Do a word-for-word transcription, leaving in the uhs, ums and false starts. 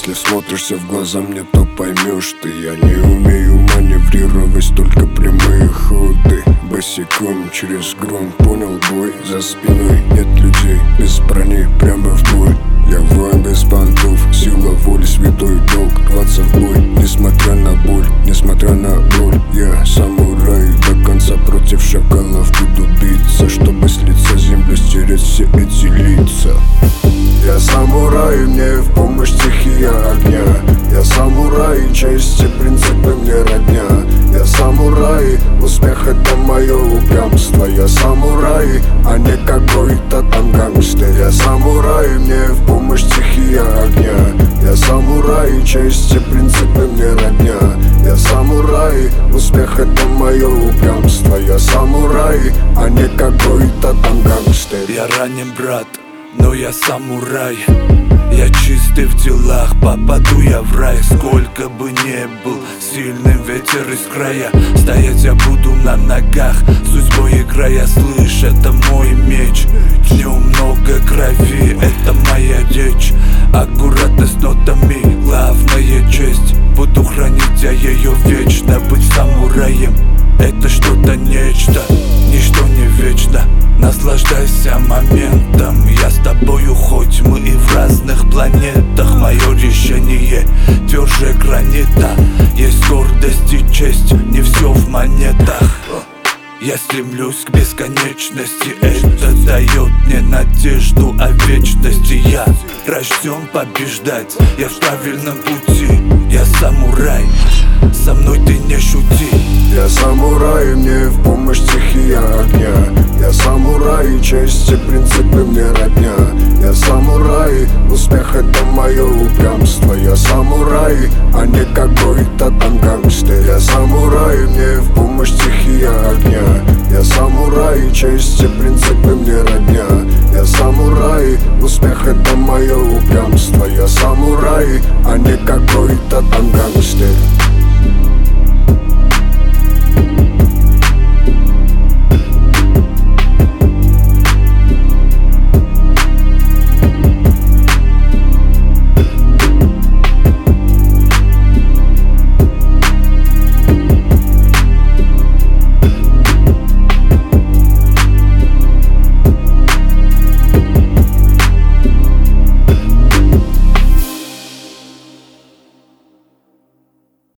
Если смотришься в глаза мне, то поймешь ты. Я не умею маневрировать, только прямые ходы. Босиком через грунт, понял бой. За спиной нет людей, без брони прямо в бой. Я воин без понтов, сила воли, святой долг. Рваться в бой, несмотря на боль, несмотря на боль. Я самурай, до конца против шакалов буду биться, чтобы с лица земли стереть все эти лица. Я самурай, мне в помощь стихия огня. Я самурай, честь и принципы мне родня. Я самурай, успех это мое упрямство. Я самурай, а не какой-то там гангстер. Я самурай, мне в помощь стихия огня. Я самурай, честь и принципы мне родня. Я самурай, успех это мое упрямство. Я самурай, а не какой-то там гангстер. Я ранен, брат, но я самурай. Я чистый в делах, попаду я в рай. Сколько бы не был сильным ветер из края, стоять я буду на ногах, судьбой играя. Слышь, это мой меч, в нем много крови, это моя речь. Аккуратность нотами, главная честь. Буду хранить я ее вечно. Быть самураем — это что-то нечто, ничто не вечно. Наслаждайся моментом, я с тобою, хоть мы и в разных планетах. Мое решение тверже гранита. Есть гордость и честь, не все в монетах. Я стремлюсь к бесконечности, это дает мне надежду о вечности. Я рожден побеждать, я в правильном пути. Я самурай, со мной ты не шути. Я самурай, мне в помощь стихия огня. Я самурай, честь и принципы мне родня. Я самурай, успех это мое упрямство. Я самурай, а не какой-то там гангстер. Я самурай, мне в помощь стихия огня. Я самурай, честь и принципы мне родня. Я самурай, успех это мое упрямство. Я самурай, а не какой-то там гангстер.